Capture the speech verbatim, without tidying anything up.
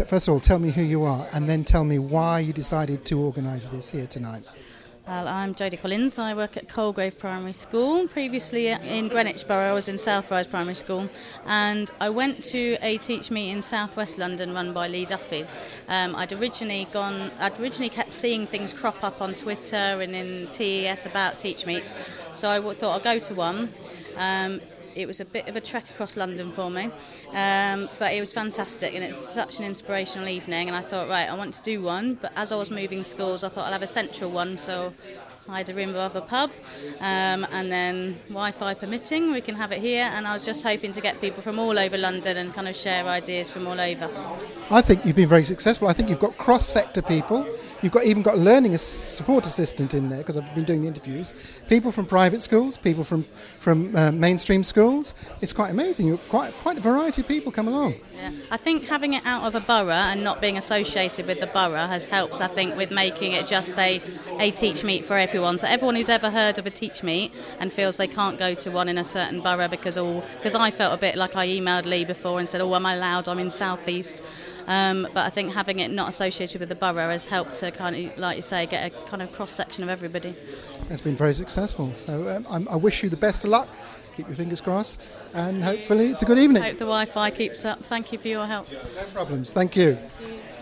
t- first of all, tell me who you are, and then tell me why you decided to organise this here tonight. Well, I'm Jodie Collins. I work at Colgrave Primary School. Previously in Greenwich Borough, I was in South Rise Primary School, and I went to a Teach Meet in South West London run by Lee Duffy. Um, I'd originally gone. I'd originally kept seeing things crop up on Twitter and in T E S about Teach Meets, so I w- thought I'd go to one. Um, It was a bit of a trek across London for me, um, but it was fantastic, and it's such an inspirational evening, and I thought, right, I want to do one, but as I was moving schools, I thought I'll have a central one, so I had a room above a pub, um, and then Wi-Fi permitting, we can have it here, and I was just hoping to get people from all over London and kind of share ideas from all over. I think you've been very successful. I think you've got cross-sector people. You've got even got a learning support assistant in there, because I've been doing the interviews. People from private schools, people from from uh, mainstream schools. It's quite amazing. You're quite quite a variety of people come along. Yeah. I think having it out of a borough and not being associated with the borough has helped, I think, with making it just a, a Teach Meet for everyone. So everyone who's ever heard of a Teach Meet and feels they can't go to one in a certain borough because all because I felt a bit like I emailed Lee before and said, oh, am I allowed? I'm in South East. Um, but I think having it not associated with the borough has helped to kind of, like you say, get a kind of cross-section of everybody. It's been very successful. So um, I'm, I wish you the best of luck. Keep your fingers crossed, and hopefully it's a good evening. Hope the Wi-Fi keeps up. Thank you for your help. No problems. Thank you. Thank you.